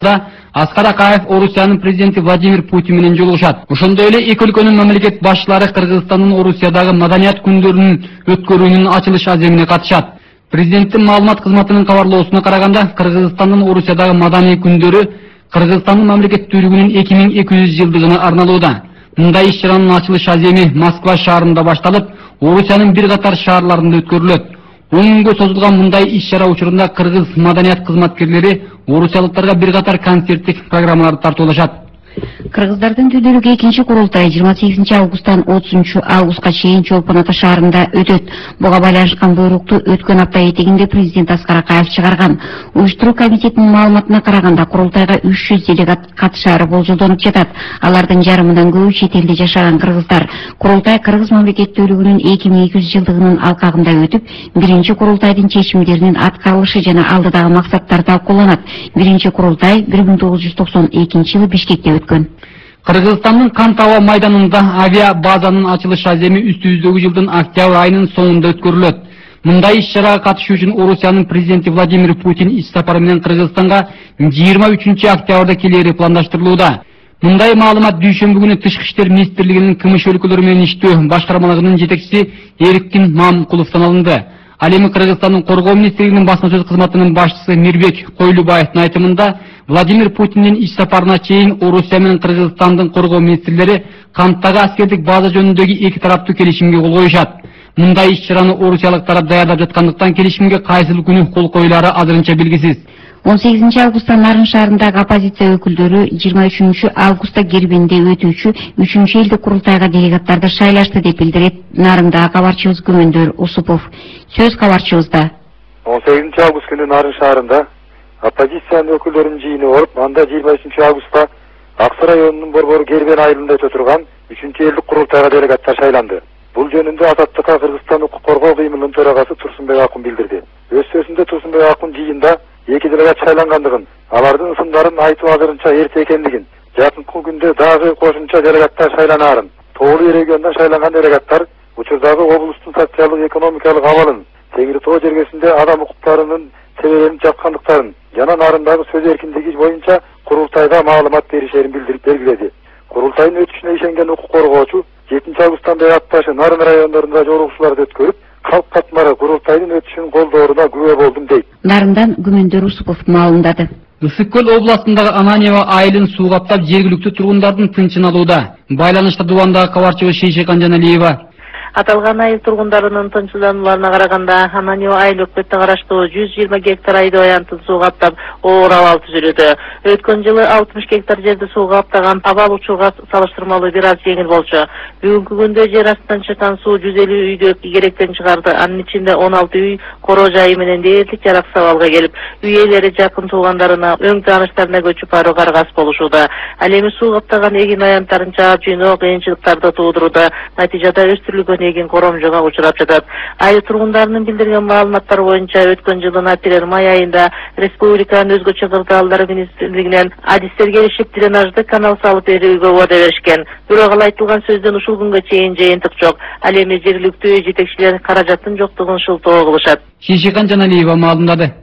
Аскар Акаев Орусиянын президенти Владимир Путин менен жолугушат. Ошондой эле эки өлкөнүн мамлекет башчылары Кыргызстандын Орусиядагы маданият күндөрүнүн өткөрүүнүн ачылыш аземине катышат. Президенттин маалымат кызматынын кабарлоосуна караганда, Кыргызстандын Орусиядагы маданий күндөрү Кыргызстандын мамлекеттүүлүгүнүн 2200 жылдыгына арналууда. Мындай иш-чаранын ачылыш аземи Москва шаарында башталып, Орусиянын бир катар шаарларында өткөрүлөт. 10 күнгө созулган мындай иш-чара учурунда кыргыз маданият кызматкерлери орусиялыктарга бир катар концерттик программаларды тартуулашат. Кыргыздардын Дүлдүрүгү 2-нчи курултай 28 августтан 30 августка чейин Чолпон Ата шаарында өтөт. Буга байланышкан буйрукту өткөн апта этегинде президент Аскар Акаев чыгарган. Уюштуруу комитетинин маалыматына караганда, курултайга 300 делегат катышаары болжолдонуп жатат. Алардын жарымынан көбү чет элде жашаган кыргыздар. Курултай кыргыз мамлекеттүүлүгүнүн 2200 жылдыгынын алкагында өтүп, биринчи курултайдын чечимдеринин аткарылышы жана алдыдагы максаттар талкууланат. Биринчи курултай 1992-жылы Бишкекте өткөн. Кыргызстандын Кантава майданында авиа базанын ачылыш аземи үстүбүздөгү жылдын октябрь айынын соңунда өткөрүлөт. Мындай иш-чарага катышуу үчүн Орусиянын президенти Владимир Путин иш сапары менен Кыргызстанга 23 октябрда келери пландаштырылууда. Мындай маалымат дүйшөмбү күнү Тышкы иштер министрлигинин кымыш өлкөлөрү менен иштөө башкармалыгынын жетекчиси Эркин Мамкуловдон алынды. Ал эми Кыргызстандын коргоо министрлигинин басма сөз кызматынын башчысы Мирбек Койлубаевдин айтымында, Владимир Путиндин иш сапарына чейин Орусия менен Кыргызстандын коргоо министрлери Канттагы аскердик база жөнүндөгү эки тараптуу келишимге кол коюшат. Мындай иш-чараны орусиялыктар даярдап жаткандыктан келишимге кайсыл күнү кол коюлары азырынча белгисиз. 18 августта Нарын шаарындагы оппозиция өкүлдөрү 23 августта Гербенде өтүүчү 3-чү элдик курултайга делегаттарды шайлашты деп билдирет Нарындагы кабарчыбыз Күмөндөр Усупов. Сөз кабарчыбызда. 18 август күнү Нарын шаарында оппозициянын өкүлдөрүнүн жыйыны болуп, анда 23 августта Аксы районунун Борбор Гербен айылында өтө турган 3-чү элдик курултайга делегаттар шайланды. Бул жөнүндө Азаттыкка Кыргызстан укук коргоо кыймылынын төрагасы Турсунбек Акун билдирди. Өз сөзүндө Турсунбек Акун жыйында эки делегат шайлангандыгын, алардын ысымдарын айтуу азырынча эрте экендигин, жакынкы күндө дагы кошумча делегаттар шайланаарын, Тоолу регионунан шайланган делегаттар учурдагы облустун социалдык экономикалык абалын, Теңир Тоо жергесинде адам укуктарынын себеленип жаткандыктарын жана Нарындагы сөз эркиндиги боюнча курултайда маалымат беришерин билдирип белгиледи. Курултайдын өтүшүнө ишенген укук коргоочу 7 августтан бери атташы Нарын райондорунда жолугушууларды өткөрүп, калк катмары курултайдын өтүшүнүн колдооруна күбө болдум дейт. Нарындан Күмөндөр Усупов маалымдады. Ысык көл областындагы Ананьева айылын суу каптап, жергиликтүү тургундардын тынчын алууда. Байланышта Дубандагы кабарчыбыз Шейшекан Жаналиева. Аталган айыл тургундарынын тынчсызданууларына караганда, Ананьева айыл өкмөтүнө караштуу 120 гектар айды аянтын суу каптап, оор абал түзүлүүдө. Өткөн жылы 60 гектар жерди суу каптаган абал учурга салыштырмалуу бир аз жеңил болчу. Бүгүнкү күндө жер астынан чыккан суу 150 үйдү керектен чыгарды. Анын ичинде 16 үй коро жайы менен дээрлик жарак сабалга келип, үй ээлери жакын туугандарына, өң тааныштарына көчүп баруу каргас болушууда. Ал эми суу каптаган эгин аянттарын чаап жыйноо кыйынчылыктарды туудурууда. Натыйжада өстүрүлгөн эгин коромжого учурап жатат. Айыл тургундарынын билдирген маалыматтары боюнча өткөн жылдын апрель-май айында республиканын өзгөчө кырдаалдар министрлигинен адистер келишип дренаждык канал салып берүүгө убада беришкен. Бирок ал айтылган сөздөн ушул күнгө чейин жыйынтык жок. Ал эми жергиликтүү жетекчилер каражаттын жоктугун шылтоо кылышат. Шейшекан Жаналиева маалымдады.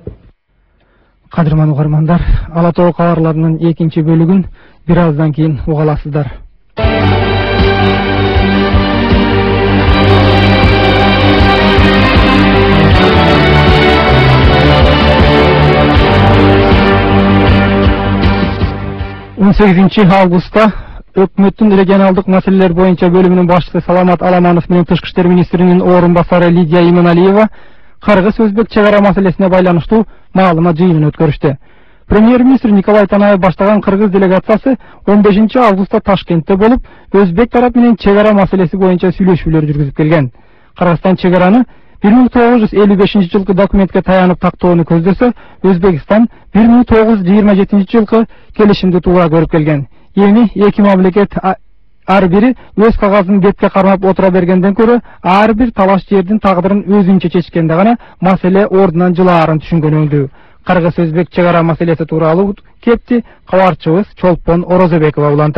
Кадырман угармандар, Ала Тоо кабарларынын экинчи бөлүгүн бир аздан кийин уга аласыздар. 18 августта өкмөттүн регионалдык маселелер боюнча бөлүмүнүн башчысы Саламат Аламанов менен Тышкы иштер министринин орун басары Лидия Иманалиева кыргыз-өзбек чек ара маселесине байланыштуу маалымат жыйынын өткөрүштү. Премьер-министр Николай Танаев баштаган кыргыз делегациясы 15 августта Ташкентте болуп, өзбек тарап менен чек ара маселеси боюнча сүйлөшүүлөр жүргүзүп келген. Кыргызстан чек араны 1955 жылкы документке таянып тактоону көздөсө, Өзбекстан 1927 жылкы келишимди туура көрүп келген. Эми эки мамлекет ар бири өз кагазын бетке кармап отура бергенден көрө, ар бир талаш жердин тагдырын өзүнчө чечкенде гана маселе ордунан жылаарын түшүнгөн өңдүү. Кыргыз-өзбек чек ара маселеси тууралуу кепти кабарчыбыз Чолпон Орозобекова улантат.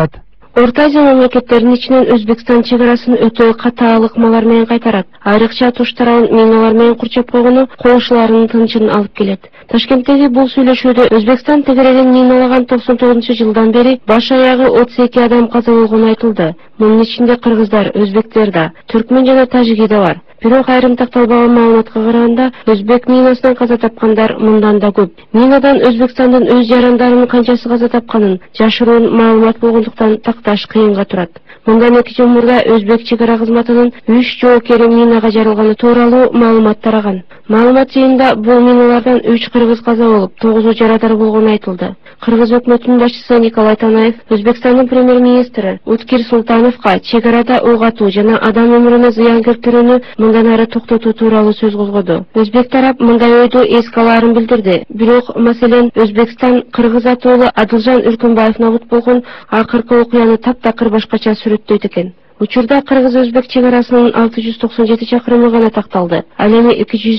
Орто Азия мамлекеттеринин ичинен Өзбекстан чек арасын өтө катаал ыкмалар менен кайтарат. Айрыкча Туш тарабын миналар менен курчап койгону коңшуларынын тынчын алып келет. Ташкенттеги бул сүйлөшүүдө Өзбекстан тегереген миналаган 99-жылдан бери баш аягы 32 адам каза болгону айтылды. Мунун ичинде кыргыздар, өзбектер да, түркмөн жана тажики да бар. Бирок айрым такталбаган маалыматка караганда, өзбек минасынан каза тапкандар мындан да көп. Минадан Өзбекстандын өз жарандарынын канчасы каза тапканын жашыруун маалымат болгондуктан такташ кыйынга турат. Мындан 2 жыл мурда өзбек чек ара кызматынын 3 жоокери минага жарылганы тууралуу маалымат тараган. Маалымат жыйында бул миналардан 3 кыргыз каза болуп, 9 жарадар болгону айтылды. Кыргыз өкмөтүнүн башчысы Николай Танаев Өзбекстандын премьер-министри Уткир Султановго чек арада ок атуу жана адам өмүрүнө зыян келтирүүнү мындан ары токтотуу тууралуу сөз козгоду. Өзбек тарап мындай ойду эске алаарын билдирди. Бирок маселен Өзбекстан Кыргыз атуулу Адылжан Үркүнбаевна бут болгон акыркы окуяны таптакыр башкача сүрөттөйт экен. Учурда Кыргыз-Өзбек чек арасынын 697 чакырымы гана такталды. Ал эми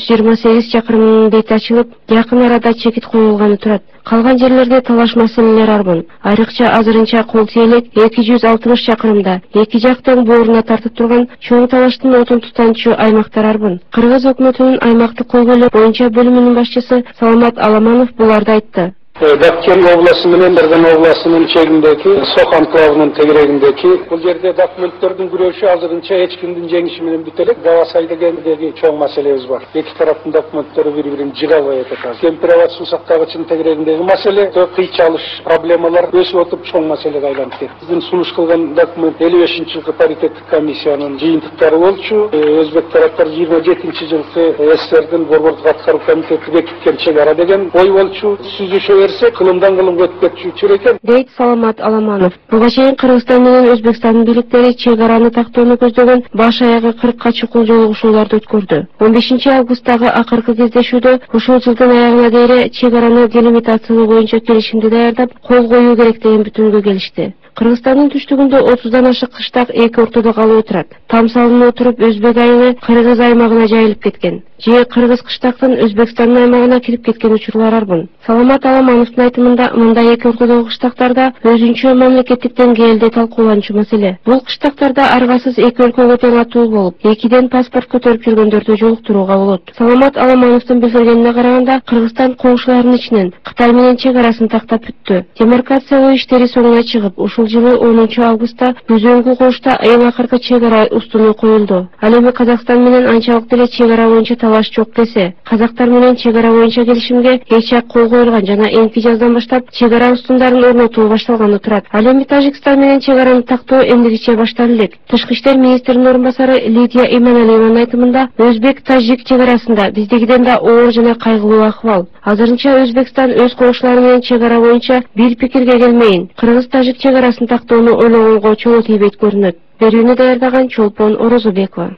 228 чакырымынын бети ачылып, жакын арада чекит коюлганы турат. Калган жерлерде талаш маселелер арбын. Айрыкча азырынча кол тиелек 260 чакырымда эки жактын бооруна тартып турган чоң талаштын отун тутанчу аймактар арбын. Кыргыз өкмөтүнүн аймактык көйгөйлөр боюнча бөлүмүнүн башчысы Саламат Аламанов буларды айтты. Даккент обласы менен Берген обласынын чегиндеги Сок анклавынын тегерегиндеги бул жерде документтердин күрөшү азырынча эч кимдин жеңиши менен бүтө элек. Гавасай дегендеги чоң маселебиз бар. Эки тараптын документтери бири-бирин жыгалбай атат. Температура суу сактагычынын тегерегиндеги маселе кыйч алыш проблемалар өсүп отуп чоң маселеге айланып кетти. Биздин сунуш кылган документ 55-жылкы паритеттик комиссиянын жыйынтыктары болчу. Өзбек тараптар 27-жылкы СССРдин борбордук аткаруу комитети бекиткен чек ара деген ой болчу. Сүзүшө кылымдан кылымга өтүп кетчү экен, дейт Саламат Аламанов. Буга чейин Кыргызстан менен Өзбекстандын бийликтери чек араны тактоону көздөгөн баш аягы 40 чукул жолугушууларды өткөрдү. 15 августтагы акыркы кездешүүдө ушул жылдын аягына дейре чек араны делимитациялоо боюнча келишимди даярдап, кол коюу керек деген бүтүнгө келишти. Кыргызстандын түштүгүндө 30дан ашык кыштак эки ортодо калып отурат. Там салынып отуруп Өзбек айылы Кыргыз аймагына жайылып кеткен. Же Кыргыз кыштактын Өзбекстандын аймагына кирип кеткен учурлар арбын. Саламат Аламановдун айтымында мындай эки ортодогу кыштактарда өзүнчө мамлекеттик деңгээлде талкууланчу маселе. Бул кыштактарда аргасыз эки өлкөгө тең атуу болуп, экиден паспорт көтөрүп жүргөндөрдү жолуктурууга болот. Саламат Аламановдун билдиргенине караганда, Кыргызстан коңшуларынын ичинен Кытай менен чек арасын тактап бүттү. Демаркациялоо иштери соңуна чыгып, ушул жылы 10 августта Өзөнгү кошта эң акыркы чек ара устуну коюлду. Ал эми Казакстан менен анчалык деле чек ара боюнча талаш жок десе, казактар менен чек ара боюнча келишимге эч кол коюлган жана эңки жаздан баштап чек ара устундарын орнотуу башталганы турат. Ал эми Тажикстан менен чек араны тактоо эмдигиче башталды элек. Тышкы иштер министринин орун басары Лидия Иманалиеванын айтымында, Өзбек-Тажик чек арасында биздегиден да оор жана кайгылуу акыбал. Азырынча Өзбекстан өз коңшулары менен чек ара боюнча бир пикирге келмейин. Кыргыз-Тажик чек арасын тактоону ойлогонго чоло тийбейт көрүнөт. Берүүнү даярдаган Чолпон Орозобекова.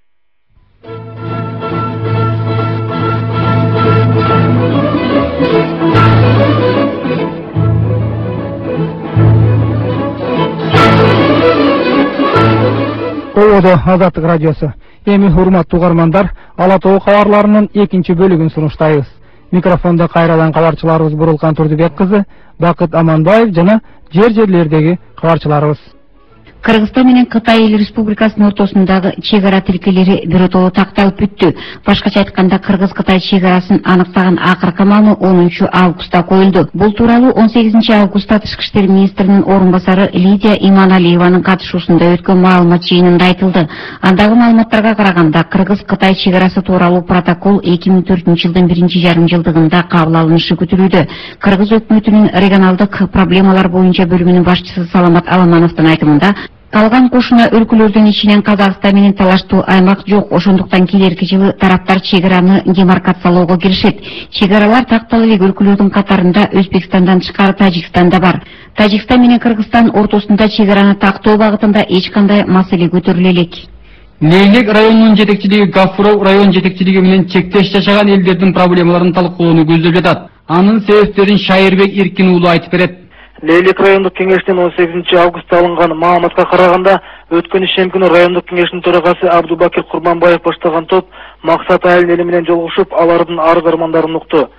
Owоdo Азаттык радиосу. Эми урматтуу угармандар, Ала Тоо кабарларынын экинчи бөлүгүн сунуштайбыз. Микрофонда кайрадан кабарчыларыбыз Бурулкан Турдубек кызы, Бакыт Аманбаев жана жерлердеги кабарчыларыбыз. Кыргызстан менен Кытай Эл Республикасынын ортосундагы чек ара тилкелери биротоло такталып бүттү. Башкача айтканда, Кыргыз-Кытай чек арасын аныктаган акыркы маалы 10 августта коюлду. Бул тууралуу 18 августта Тышкы иштер министринин орун басары Лидия Иманалиеванын катышуусунда өткөн маалымат жыйынында айтылды. Андагы маалыматтарга караганда, Кыргыз-Кытай чек арасы тууралуу протокол 2004-жылдын 1-жарым-жылдыгында кабыл алынышы күтүлүүдө. Кыргыз өкмөтүнүн регионалдык проблемалар боюнча бөлүмүнүн башчысы Саламат Аламановдун айтымында, калган кошуна өлкөлөрдүн ичинен Казакстан менен талаштуу аймак жок. Ошондуктан келерки жылы тараптар чек араны демаркациялоого киришет. Чек аралар такталып элек өлкөлөрдүн катарында Өзбекстандан тышкары Тажикстанда бар. Тажикстан менен Кыргызстан ортосунда чек араны тактоо багытында эч кандай маселе көтөрүлө элек. Лейлек районунун жетекчилиги Гафуров район жетекчилиги менен чектеш жашаган элдердин проблемаларын талкуулоону көздөп жатат. Анын себептерин Шайырбек Эркин уулу айтып берет. Лейлек райондук кеңештин 18 августта алынган маалыматка караганда, өткөн ишем күнү райондук кеңештин төрагасы Абдубакир Курманбаев баштаган топ Максат айылын эли менен жолугушуп, алардын арыз армандарын укту.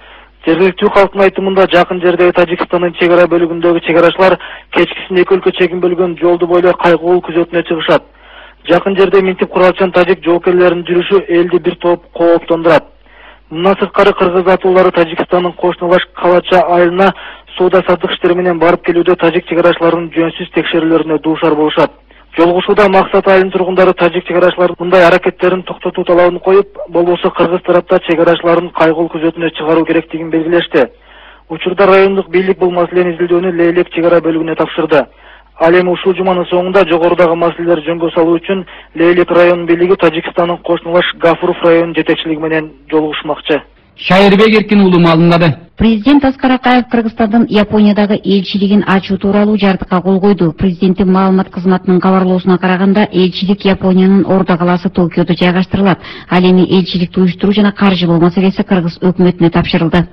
Жергиликтүү калктын айтымында жакын жердеги Тажикстандын чек ара бөлүгүндөгү чек арачылар кечкисин эки өлкө чегин бөлгөн жолду бойлой кайгылуу күзөтүнө чыгышат. Жакын жерде минтип куралчан тажик жоокерлеринин жүрүшү элди бир топ кооптондурат. Мындан сырткары кыргыз атуулары Тажикстандын кошуналаш Калача айылына соода саттык иштери менен барып келүүдө тажик чек арачыларынын жөнсүз текшерүүлөрүнө дуушар болушат. Жолугушууда Максат айылынын тургундары тажик чек арачыларынын мындай аракеттерин токтотуу талабын коюп, болбосо кыргыз тарапта чек арачыларын кайгылуу күзөтүнө чыгаруу керектигин белгилешти. Учурда райондук бийлик бул маселени изилдөөнү Лейлек чек ара бөлүгүнө тапшырды. Ал эми ушул жуманын соңунда жогорудагы маселелер жөнгө салуу үчүн Лейлек районунун бийлиги Тажикстандын кошуналаш Гафуров районунун жетекчилиги менен жолугушмакчы. Шайырбек Эркин уулу маалымдады. Президент Аскар Акаев Кыргызстандын Япониядагы элчилигин ачуу тууралуу жардыкка кол койду. Президенттин маалымат кызматынын кабарлоосуна караганда, элчилик Япониянын Ордо калаасы Токиодо жайгаштырылат. Ал эми элчиликти уюштуруу жана каржылоо маселеси Кыргыз өкмөтүнө тапшырылды.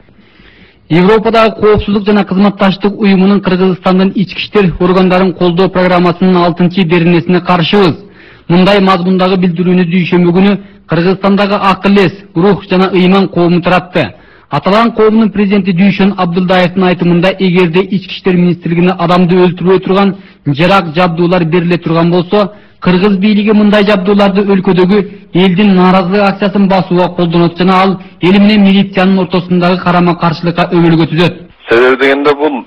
Европадагы коопсуздук жана кызматташтык уюмунун Кыргызстандын ички иштер органдарын колдоо программасынын 6-беренесине каршыбыз. Мындай мазмундагы билдирүүнү дүйшөмбү күнү Кыргызстандагы Акылес, Рух жана Ыйман коому таратты. Аталган коомдун президенти Дүйшөн Абдылдаевдин айтымында, эгерде ички иштер министрлигине адамды өлтүрбөй турган жарак жабдуулар бериле турган болсо, Кыргыз бийлиги мындай жабдууларды өлкөдөгү элдин нааразылык акциясын басууга колдонот жана ал эл менен милициянын ортосундагы карама каршылыкка өбөлгө түзөт. Себеби дегенде бул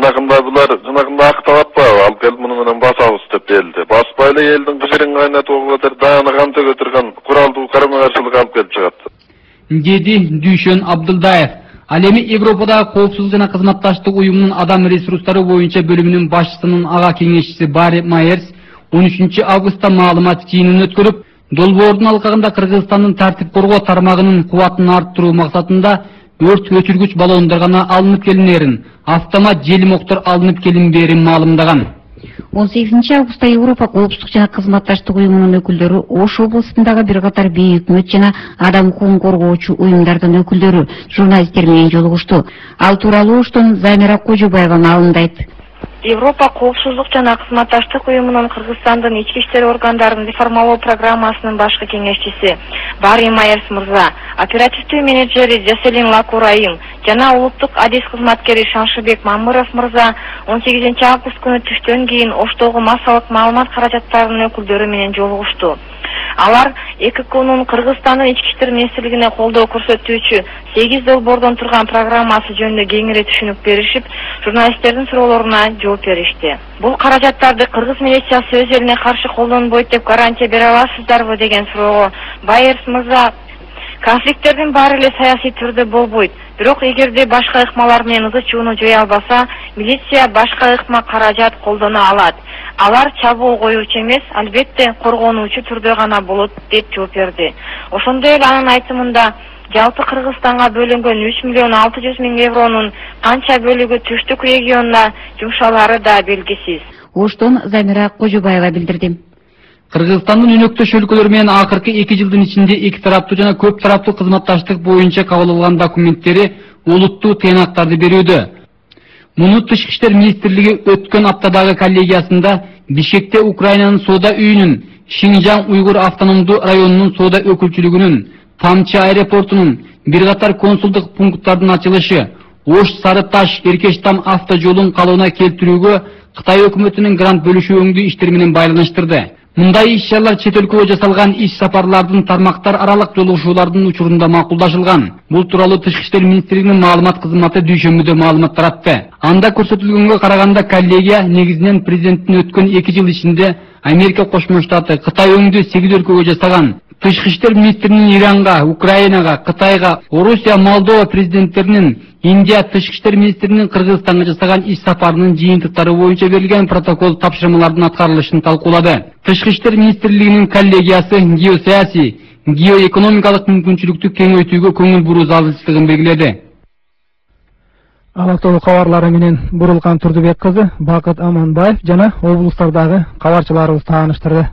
жанагындай актап атпайбы, ал келип муну менен басабыз деп делди. Баспай эле элдин кышырын кайнатууга дааны кан төгө турган куралдуу карама каршылык алып келип чыгат. Деди Дүйшөн Абдылдаев. Ал эми Европадагы коопсуздук жана кызматташтык уюмунун адам ресурстары боюнча бөлүмүнүн башчысынын ага кеңешчиси Барри Майерс 13 августта маалымат жыйынын өткөрүп, долбоордун алкагында Кыргызстандын тартип коргоо тармагынын кубатын арттыруу максатында өрт өчүргүч баллондар гана алынып келинерин, автомат желимоктор алынып келинбээрин маалымдаган. 18 августта Европа коопсуздук жана кызматташтык уюмунун өкүлдөрү Ош областындагы бир катар бейөкмөт жана адам укугун коргоочу уюмдардын өкүлдөрү журналисттер менен жолугушту. Ал тууралуу Оштон Замира Кожобаева маалымдайт. Европа коопсуздук жана кызматташтык уюмунун Кыргызстандын ички иштер органдарын реформалоо программасынын башкы кеңешчиси Барри Майерс мырза, оперативдүү менеджери Жаселин Лакурайым жана улуттук адис кызматкери Шаншыбек Мамыров мырза 18 август күнү түштөн кийин Оштогу массалык маалымат каражаттарынын өкүлдөрү менен жолугушту. Алар ЭККнун Кыргызстандын ички иштер министрлигине колдоо көрсөтүүчү 8 долбоордон турган программасы жөнүндө кеңири түшүнүк беришип, журналисттердин суроолоруна жооп беришти. Бул каражаттарды кыргыз милициясы өз элине каршы колдонбойт деп гарантия бере аласыздарбы деген суроого Байерс мырза, конфликттердин баары эле саясий түрдө болбойт. Бирок эгерде башка ыкмалар менен ызы-чууну жоя албаса, милиция башка ыкма каражат колдоно алат. Алар чабуул коюучу эмес, албетте коргонуучу түрдө гана болот деп жооп берди. Ошондой эле анын айтымында, жалпы Кыргызстанга бөлүнгөн 3.600.000 евронун канча бөлүгү түштүк регионуна жумшалары да белгисиз. Оштон Замира Кожобаева билдирди. Кыргызстандын өнөктөш өлкөлөр менен акыркы 2 жылдын ичинде эки тараптуу жана көп тараптуу кызматташтык боюнча кабыл алган документтери олуттуу тыйнактарды берүүдө. Муну Тышкы иштер министрлиги өткөн аптадагы коллегиясында Бишкекте Украинанын соода үйүнүн, Шинжаң уйгур автономдуу районунун соода өкүлчүлүгүнүн, Тамчы аэропортунун, бир катар консулдук пункттардын ачылышы, Ош Сарыташ Эркештам автожолун калыбына келтирүүгө Кытай өкмөтүнүн грант бөлүшүү өңдүү иштери менен байланыштырды. Мындай иш-чаралар чет өлкөгө жасалган иш-сапарлардын тармактар аралык жолугушуулардын учурунда макулдашылган. Бул тууралуу Тышкы иштер министрлигинин маалымат кызматы дүйшөмбүдө маалымат таратты. Анда көрсөтүлгөнгө караганда коллегия негизинен президенттин өткөн 2 жыл ичинде Америка Кошмо Штаты, Кытай өңдүү 8 өлкөгө жасаган, Тышкы иштер министринин Иранга, Украинага, Кытайга, Орусия, Молдова президенттеринин, Индия Тышкы иштер министринин Кыргызстанга жасаган иш сапарынын жыйынтыктары боюнча берилген протокол тапшырмалардын аткарылышын талкуулады. Тышкы иштер министрлигинин коллегиясы геосаясий, геоэкономикалык мүмкүнчүлүктү кеңейтүүгө көңүл буруу зарылчылыгын белгиледи. Алактоо кабарлары менен Бурулкан Турдубек кызы, Бакыт Аманбаев жана облустардагы кабарчыларыбыз тааныштырды.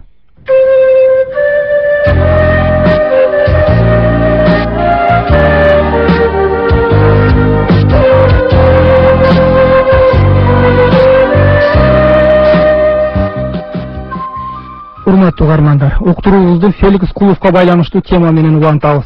Урматтуу угармандар, уктуруубузду Феликс Куловго байланыштуу тема менен улантабыз.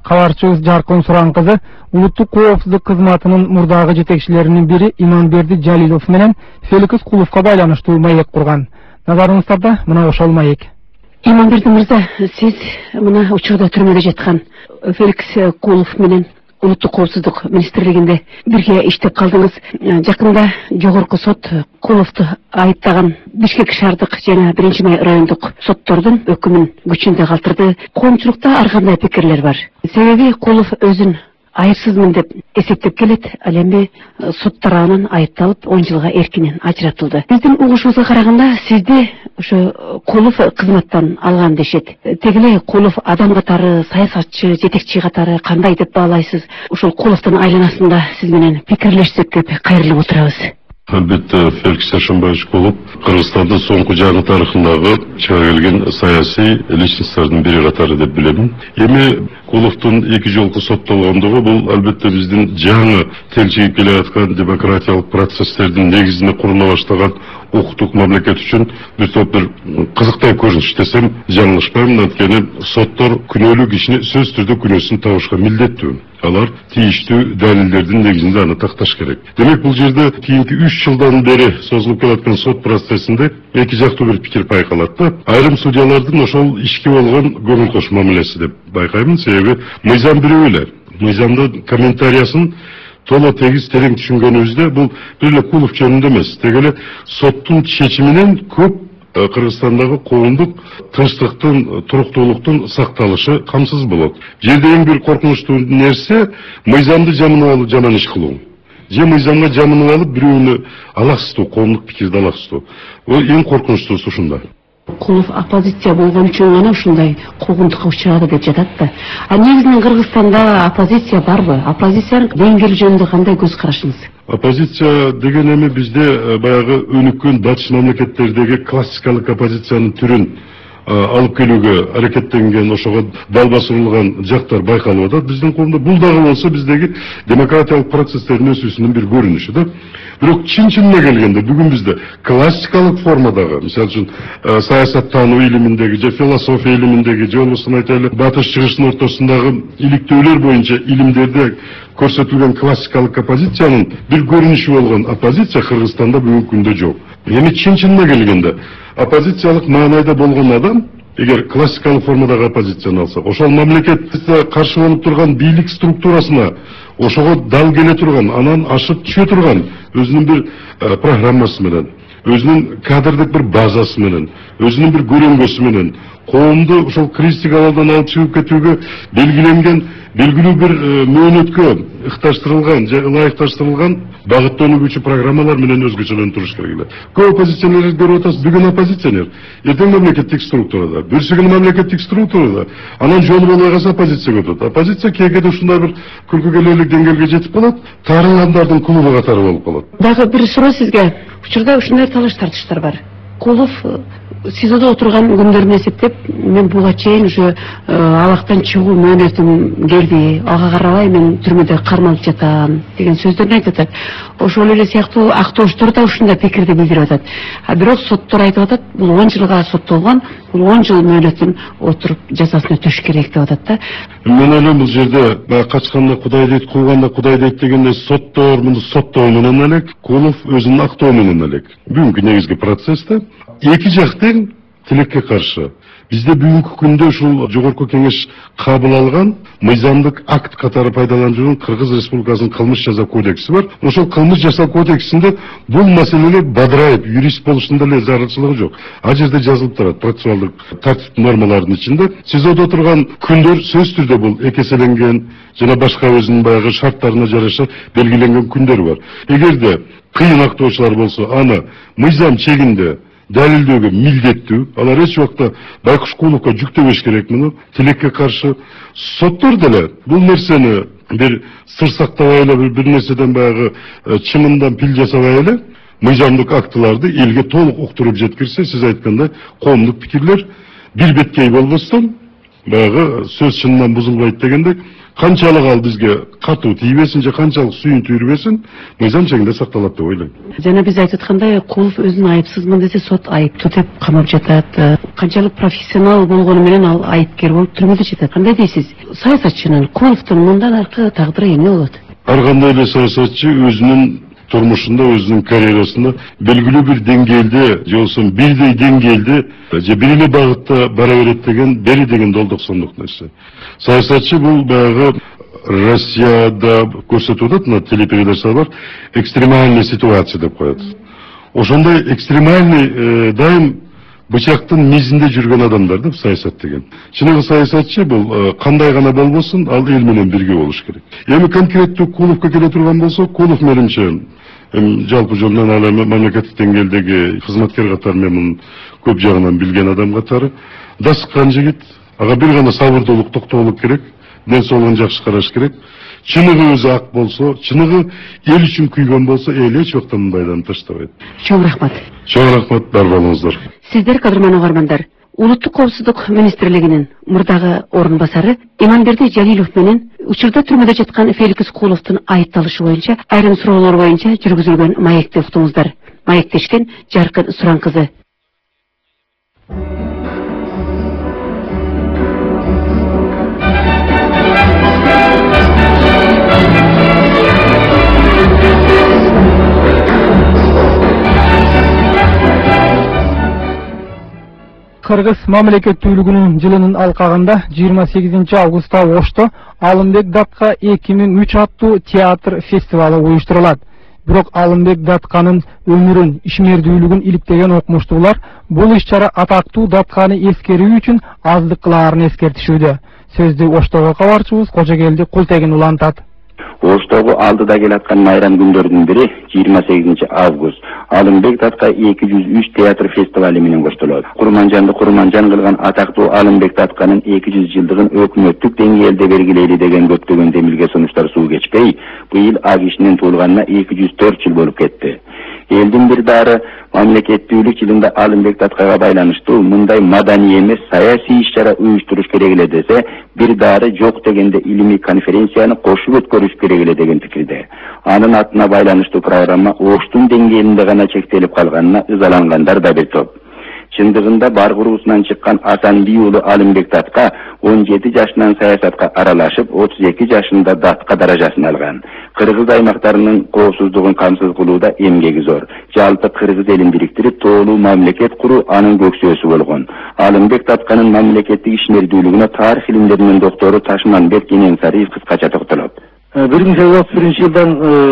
Кабарчыбыз Жаркын Суранкызы улуттук коопсуздук кызматынын мурдагы жетекчилеринин бири Иманберди Жалилов менен Феликс Куловго байланыштуу маек курган. Назарыңыздарда мына ошол маек. Иманберди мырза, сиз мына учурда түрмөдө жаткан Феликс Кулов менен улуттук коопсуздук министрлигинде бирге иштеп калдыңыз. Жакында жогорку сот Куловду айыптаган Бишкек шаардык жана 1-май райондук соттордун өкүмүн күчүндө калтырды. Коомчулукта ар кандай пикирлер бар. Себеби Кулов өзүн айыпсызмын деп эсептеп келет, ал эми сот тарабынан айыпталып 10 жылга эркинен ажыратылды. Биздин угушубузга караганда сизди ошо Кулов кызматтан алган дешет. Тегиле Кулов адам катары, саясатчы, жетекчи катары кандай деп баалайсыз? Ошол Куловдун айланасында сиз менен пикирлешсек деп кайрылып отурабыз. Албетте, Феликс Ашанбаевич Кулов Кыргызстандын соңку жагы тарыхындагы чыга келген саясий личносттордун бири катары деп билем. Эми Куловдун 2 жолку соттолгондугу бул албетте биздин жаңы телчигип келе жаткан демократиялык процесстердин негизине курула баштаган укуктук мамлекет үчүн бир топ бир кызыктай көрүнүш десем жаңылышпайм. Анткени соттор күнөөлүү кишини сөз түрдө күнөөсүн табышка милдеттүү. Алар тийиштүү далилдердин негизинде аны такташ керек. Демек бул жерде кийинки 3 жылдан бери созулуп келаткан сот процессинде эки жактуу бир пикир байкалат да. Айрым судьялардын ошол ишке болгон көңүл кош мамилеси деп байкаймын. Себеби мыйзам бирөө эле. Мыйзамдын комментариясын толо тегиз терең түшүнгөнүбүздө бул бир эле Кулов жөнүндө эмес, деги эле соттун чечиминен көп Кыргызстандагы коомдук тынчтыктын, туруктуулуктун сакталышы камсыз болот. Жерде эң бир коркунучтуу нерсе мыйзамды жамынып алып жаман иш кылуу. Же мыйзамга жамынып алып бирөөнү алаксытуу, коомдук пикирди алаксытуу. Бул эң коркунучтуусу ушунда. Кулов оппозиция болгон үчүн гана ушундай куугунтукка учурады деп жатат да. Негизинен Кыргызстанда оппозиция барбы? Оппозициянын деңгээли жөнүндө кандай көз карашыңыз? Оппозиция деген эми бизде баягы өнүккөн батыш мамлекеттердеги классикалык оппозициянын түрүн алып келүүгө аракеттенген, ошого дал басылган жактар байкалып атат. Биздин коомдо бул дагы болсо биздеги демократиялык процесстердин өсүүсүнүн бир көрүнүшү да. Бирок чын-чынына келгенде бүгүн бизде классикалык формадагы, мисалы үчүн саясаттануу илиминдеги же философия илиминдеги же болбосо айтайлы батыш чыгыштын ортосундагы иликтөөлөр боюнча илимдерде көрсөтүлгөн классикалык оппозициянын бир көрүнүшү болгон оппозиция Кыргызстанда бүгүнкү күндө жок. Эми чын-чынына келгенде оппозициялык маанайда болгон адам эгер классикалык формадагы оппозицияны алса, ошол мамлекетте каршы болуп турган бийлик структурасына ошого дал келе турган, анан ашып түшө турган өзүнүн бир программасы менен, өзүнүн кадрдык бир базасы менен, өзүнүн бир көрөңгөсү менен коомду ошол критикалаудан алып чыгып кетүүгө белгиленген белгилүү бир мөөнөткө ыкташтырылган же ылайыкташтырылган багыттоонуучу программалар менен өзгөчөлөнүп туруш керек. Көп оппозиционерлерди көрүп атасыз, бүгүн оппозиционер, эртең мамлекеттик структурада, бүрсүгүн мамлекеттик структурада, анан жолу болбой калса оппозицияга өтөт. Оппозиция кээде ушундай бир күлкү келерлик деңгээлге жетип калат, таарылгандардын клубу катары болуп калат. Дагы бир суроо сизге. Учурда ушундай талаш тартыштар бар. Кулов СИЗОдо отурган күндөрүн эсептеп, мен буга чейин ушу абактан чыгуу мөөнөтүм келди, ага карабай мен түрмөдө кармалып жатам деген сөздөрүн айтып атат. Ошол эле сыяктуу актоочтор да ушундай пикирди билдирип атат. Бирок соттор айтып атат, бул 10 жылга соттолгон, бул 10 жыл мөөнөтүн отуруп жазасын өтөш керек деп атат да. Мен ойлойм бул жерде качканда Кудай дейт, кууганда Кудай дейт дегенде соттор муну соттоо менен элек, Кулов өзүн актоо менен элек. Бүгүнкү негизги процессте эки жактын тилекке каршы. Бизде бүгүнкү күндө ушул жогорку кеңеш кабыл алган мыйзамдык акт катары пайдаланып Кыргыз Республикасынын кылмыш жасоо кодекси бар. Ошол кылмыш жасоо кодексинде бул маселелер бадырайып, юрист болушунда эле зарылчылыгы жок. Ал жерде жазылып турат процессуалдык тартип нормаларынын ичинде. СИЗОдо отурган күндөр сөз түрдө бул экеселенген жана башка өзүнүн баягы шарттарына жараша белгиленген күндөр бар. Эгерде кыйын актоочулар болсо, аны мыйзам чегинде далилдөөгө милдеттүү, алар эч убакта Байкуш Куловго жүктөбөш керек муну, тилекке каршы. Соттор деле бул нерсени бир сыр сактабай эле, бир нерседен баягы чымындан пил жасабай эле, мыйзамдык актыларды элге толук уктуруп жеткирсе, сиз айткандай коомдук пикирлер бир беткей болбостон, баягы сөз чынынан бузулбайт дегендек, канчалык ал бизге катуу тийбесин же канчалык сүйүн түйүрбесин, мыйзам чегинде сакталат деп ойлойм. Жана биз айтып аткандай, Кулов өзүн айыпсызмын десе, сот айыптуу деп камап жатат. Канчалык профессионал болгону менен ал айыпкер болуп түрмөдө жатат. Кандай дейсиз? Саясатчынын, Куловдун мындан аркы тагдыры эмне болот? Ар кандай эле саясатчы өзүнүн турмушунда, өзүнүн карьерасында белгилүү бир деңгээлде, же болбосо бирдей деңгээлде, же бир эле багытта бара берет деген, бери деген долдоксондук нерсе. Саясатчы бул баягы Россияда көрсөтүп атат, мына телепередачалар бар, экстремальный ситуация деп коет. Ошондой экстремальный дайым бычактын мизинде жүргөн адамдар деп саясат деген. Чыныгы саясатчы бул кандай гана болбосун, ал эл менен бирге болуш керек. Эми конкреттүү Куловго келе турган болсо, Кулов менимче жалпы жолдон ал эми мамлекеттик деңгээлдеги кызматкер катары мен муну көп жагынан билген адам катары дасыккан жигит, ага бир гана сабырдуулук, токтоолук керек, ден соолугун жакшы караш керек. Чыныгы өзү ак болсо, чыныгы эл үчүн күйгөн болсо, эл эч убакта мындайдан таштабайт. Чоң рахмат. Чоң рахмат, бар болуңуздар. Сиздер, кадырман угармандар, Улуттук коопсуздук министрлигинин мурдагы орун басары Иманберди Жалилов менен учурда түрмөдө жаткан Феликс Куловдун айыпталышы боюнча айрым суроолор боюнча жүргүзүлгөн маекти уктуңуздар. Маектешкен Жаркын Суран кызы. Кыргыз мамлекеттүүлүгүнүн жылынын алкагында 28 августта Ошто Алымбек Датка 2003 аттуу театр фестивалы уюштурулат. Бирок Алымбек Датканын өмүрүн, ишмердүүлүгүн иликтеген окумуштуулар бул иш-чара атактуу Датканы эскерүү үчүн аздык кылаарын эскертишүүдө. Сөздү Оштого кабарчыбыз Кожогелди Култегин улантат. Оштогу алдыда келаткан майрам күндөрдүн бири 28 август Алымбек Датка 203 театр фестивали менен коштолот. Курманжанды Курманжан кылган атактуу Алымбек Датканын 200 жылдыгын өкмөттүк деңгээлде белгилейли деген көптөгөн демилге сунуштар суу кечпей, быйыл ал кишинин туулганына 204 жыл болуп кетти. Элдин бир дары мамлекеттүүлүк жылында Алымбек Даткага байланыштуу мындай маданий эмес саясий иш-чара уюштуруш керек эле десе, бир дары жок дегенде илимий конференцияны кошуп өткөрүш керек эле деген пикирде. Анын атына байланыштуу программа Оштун деңгээлинде гана чектелип калганына ызалангандар да бир топ. Чындыгында бар куруусунан чыккан Асанби уулу Алымбек Датка 17 жашынан саясатка аралашып, 32 жашында Датка даражасын алган. Кыргыз аймактарынын коопсуздугун камсыз кылууда эмгеги зор. Жалпы кыргыз элин бириктирип, тоолуу мамлекет куруу анын көксөөсү болгон. Алымбек Датканын мамлекеттик ишмердүүлүгүнө тарых илимдеринин доктору Ташманбек Кененсариев кыскача токтолот. 1931 жылдан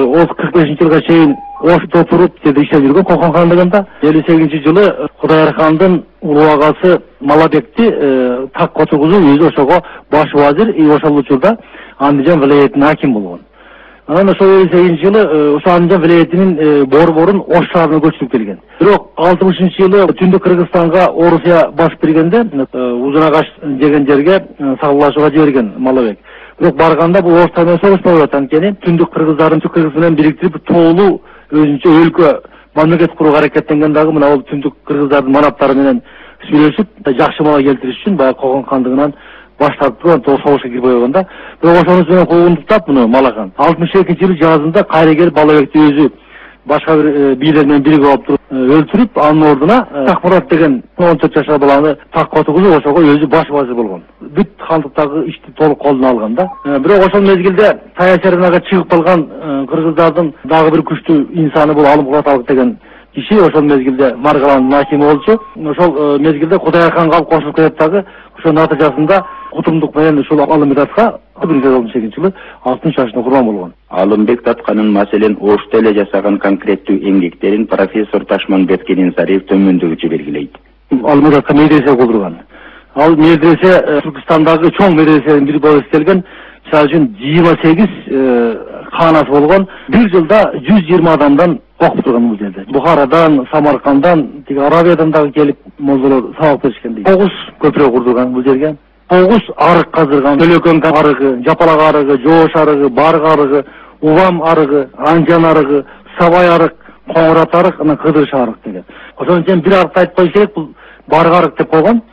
45 жылга чейин Ошто туруп иштеп жүргөн Кокон хандыгында. 58 жылы Кудайыр хандын улуу агасы Малабекти так отургузуп, өзү ошого баш вазир, ошол учурда Андижан вилаятынын аким болгон. Анан ошол 58 жылы ошо Андижан вилаятынын борборун Ош шаарына көчүрүп келген. Бирок 60 жылы Түндүк Кыргызстанга Орусия басып киргенде Узунагаш деген жерге сагалашууга жиберген Малабек. Бирок барганда бул Ош менен согушпай атат, анткени Түндүк Кыргыздарын Түк Кыргыз менен бириктирип, тоолуу өзүнчө өлкө мамлекет курууга аракеттенген дагы мына бул Түндүк Кыргыздардын манаптары менен сүйлөшүп, жакшы мала келтириш үчүн баягы Кокон хандыгынан баш тартып турган, согушка кирбей койгонда. Бирок ошонус менен куугунтуктап муну Малакан 62-жылы жазында кайра келип Балабекти өзү башка бир бийлер менен бирге алып туруп өлтүрүп, анын ордуна Такмурат деген 14 жашар баланы такка отургузуп, ошого өзү баш вазир болгон. Бүт хандыктагы ишти толук колуна алган да. Бирок ошол мезгилде саясий аренага чыгып калган кыргыздардын дагы бир күчтүү инсаны бул Алымбек деген киши ошол мезгилде Маргаланын акими болчу. Ошол мезгилде Кудайханга алып кошулуп кетет дагы. Ошол натыйжасында утумдук менен ушул Алымбек Датка 1968 жылы 60 жашында курман болгон. Алымбек Датканын маселен Ошто эле жасаган конкреттүү эмгектерин профессор Ташманбек Кененсариев төмөндөгүчө белгилейт. Алымбек Датка медресе курдурган. Ал медресе Түркістандагы чоң медресенин бири болуп эстелген. Мисалы үчүн 28 каанасы болгон. Бир жылда 120 адамдан окуп турган бул жерде. Бухарадан, Самаркандан, Арабиядан дагы келип молдолор сабак беришкен дейт. 9 көпүрө курдурган бул жерге. 9 арык казырган. Төлөкөн арыгы, Жапалак арыгы, Жоош арыгы, Барг арыгы, Улам арыгы, Анжан арыгы, Сабай арык, Коңурат арык, анан Кыдырыш арык деген. Ошон үчүн бир арыкты айтпай керек, бул Барг арык деп койгон.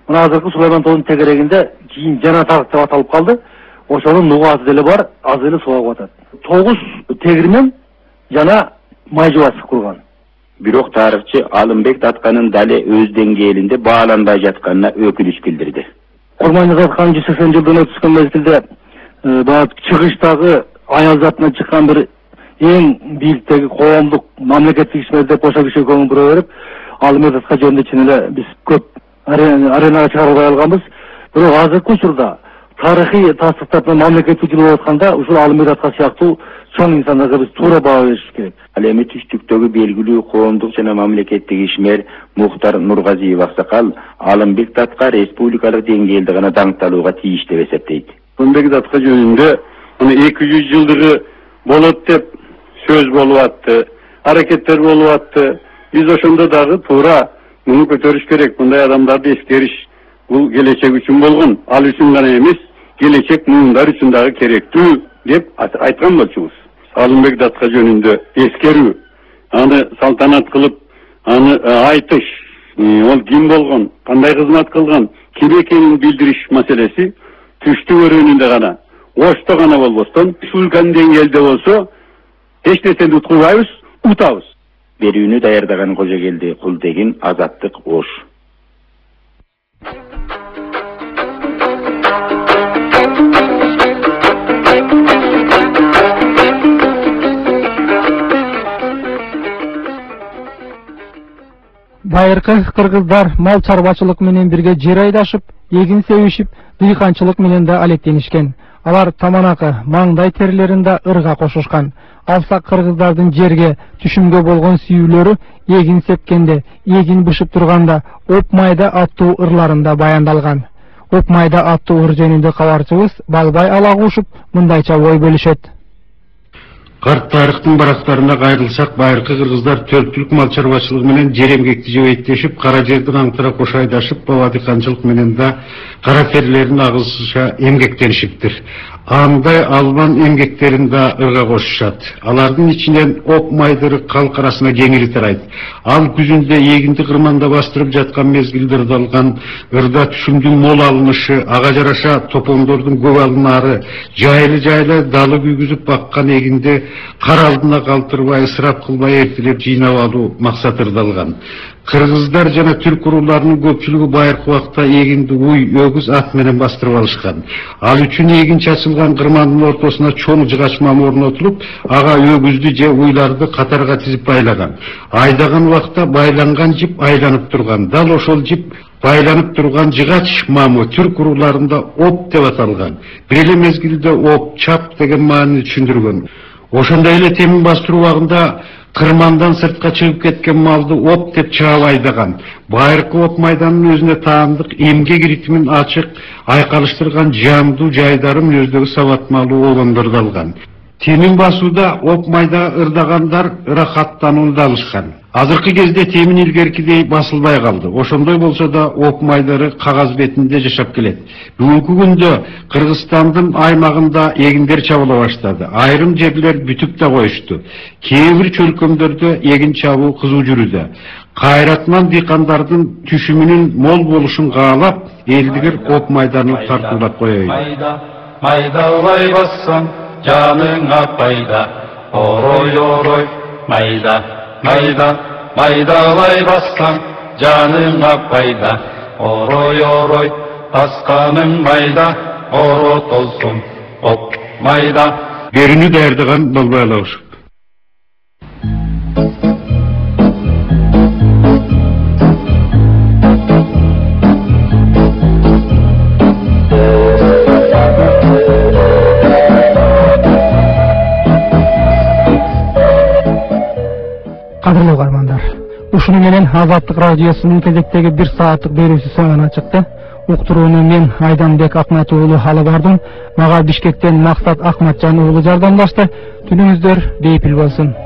мына азыркы Сулайман тоонун тегерегинде кийин жана тагык деп аталып калды. Ошонун нугасы деле бар, азыр эле суга атат. 9 тегирмен жана май жубасы курган. Бирок тарыхчы Алымбек Татканын дале өз деңгээлинде бааланбай жатканына өкүнүч билдирди. Курманжан Таткан 180 жылдан өткөн мезгилде чыгыштагы аял затына чыккан бир эң бийликтеги коомдук мамлекеттик ишмер деп кошо киши көңүл бура берип, Алымбек Таткан жөнүндө чын эле биз көп аренага чыгарып алганбыз. Бирок азыркы учурда тарыхый тастыктардан мамлекеттик жыл болуп атканда ушул Алымбек Таткан сыяктуу чоң инсандарга биз туура баа беришибиз керек. Ал эми түштүктөгү белгилүү коомдук жана мамлекеттик ишмер Мухтар Нургазиев аксакал Алымбек Татка республикалык деңгээлде гана даңкталууга тийиш деп эсептейт. Алымбек Татка жөнүндө муну 200 жылдыгы болот деп сөз болуп атты, аракеттер болуп атты. Биз ошондо дагы туура муну көтөрүш керек. Мындай адамдарды эскериш бул келечек үчүн болгон, ал үчүн гана эмес, келечек муундар үчүн дагы керектүү деп айткан болчубуз. Алымбек Татка жөнүндө эскерүү, аны салтанат кылып, аны айтыш, ол ким болгон, кандай кызмат кылган, ким экенин билдириш маселеси түштүк өрөөнүндө гана, Ошто гана болбостон, ушул деңгээлде болсо, эч нерсени уткубайбыз, утабыз. Берүүнү даярдаган Кожогелди Кулдегин, Азаттык, Ош. Байыркы кыргыздар мал чарбачылык менен бирге жер айдашып, эгин себишип, дыйканчылык менен да алектенишкен. Алар таманакы, маңдай терилерин да ырга кошушкан. Алсак кыргыздардын жерге, түшүмгө болгон сүйүүлөрү эгин сепкенде, эгин бышып турганда Оп майда аттуу ырларында баяндалган. Оп майда аттуу ыр жөнүндө кабарчыбыз Балбай Алагушев мындайча ой бөлүшөт. Карт тарыхтын барактарына кайрылсак, байыркы кыргыздар төрттүлүк мал чарбачылыгы менен жер эмгекти жебейттешип, кара жерди аңтыра кош айдашып, бала дыйканчылык менен да кара терилерин агызыша эмгектенишиптир. Андай албан эмгектерин да ырга кошушат. Алардын ичинен Оп майдыры калк арасына кеңири тарайт. Ал күзүндө эгинди кырманда бастырып жаткан мезгилде ырдалган ырда түшүмдүн мол алынышы, ага жараша топоңдордун көп алынары, жайлы далы күйгүзүп баккан эгинди кар алдына калтырбай, ысырап кылбай эртелеп жыйнап алуу максат ырдалган. Кыргыздар жана түрк урууларынын көпчүлүгү байыркы убакта эгинди уй, өгүз ат менен бастырып алышкан. Ал үчүн эгин чачылган кырмандын ортосуна чоң жыгач мам орнотулуп, ага өгүздү же уйларды катарга тизип байлаган. Айдаган убакта байланган жип айланып турган. Дал ошол жип байланып турган жыгач мамы түрк урууларында Оп деп аталган. Бир эле мезгилде Оп, чап деген маанини түшүндүргөн. Ошондой эле темин бастыруу убагында кырмандан сыртка чыгып кеткен малды Оп деп чаап айдаган. Байыркы Оп майданын өзүнө таандык эмгек ритмин ачык айкалыштырган жамдуу жайдары мүнөздөгү сабатмалуу обондорду алган. Темин басууда Оп майда ырдагандар ырахаттанууну алышкан. Азыркы кезде темин илгеркидей басылбай калды. Ошондой болсо да Оп майдары кагаз бетинде жашап келет. Бүгүнкү күндө Кыргызстандын аймагында эгиндер чабыла баштады. Айрым жерлер бүтүп да коюшту. Кээ бир чөлкөмдөрдө эгин чабуу кызуу жүрүүдө. Кайратынан дыйкандардын түшүмүнүн мол болушун каалап, элдигер Оп майданын тартуулап коёйт. Майдалай бассаң, жаныңа пайда. Орой, майда. Майдалай бассаң, жаныңа пайда. Орой, басқаның майда, орот олсун, Оп майда. Берүүнү даярдаган Балбай Алагушев. Кадырлуу угармандар, ушуну менен Азаттык радиосунун кезектеги 1 сааттык берүүсү соңуна чыкты. Уктурууну мен Айданбек Акмат уулу алып бардым. Мага Бишкектен Максат Акматжан уулу жардамдашты. Түнүңүздөр бейпил болсун.